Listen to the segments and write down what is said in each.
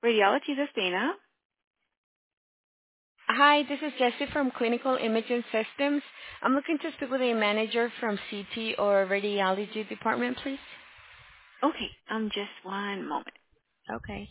Radiology, this is Dana. Hi, this is Jessie from Clinical Imaging Systems. I'm looking to speak with a manager from CT or radiology department, please. Okay, just one moment. Okay.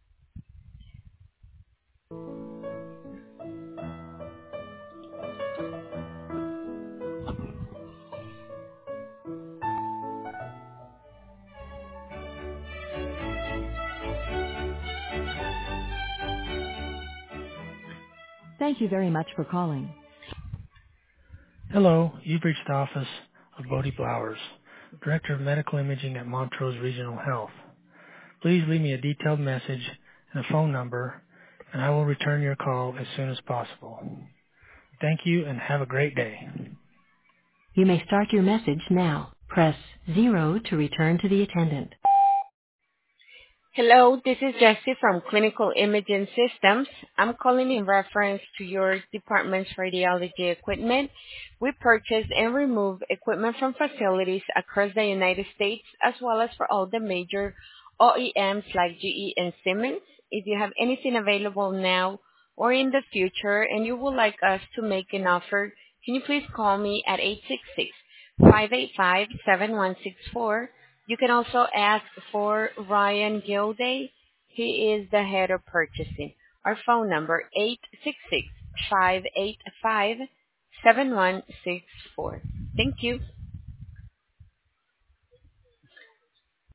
Thank you very much for calling. Hello, you've reached the office of Bodie Blowers, Director of Medical Imaging at Montrose Regional Health. Please leave me a detailed message and a phone number, and I will return your call as soon as possible. Thank you and have a great day. You may start your message now. Press 0 to return to the attendant. Hello, this is Jessie from Clinical Imaging Systems. I'm calling in reference to your department's radiology equipment. We purchase and remove equipment from facilities across the United States as well as for all the major OEMs like GE and Siemens. If you have anything available now or in the future and you would like us to make an offer, can you please call me at 866-585-7164. You can also ask for Ryan Gilday. He is the head of purchasing. Our phone number 866-585-7164. Thank you.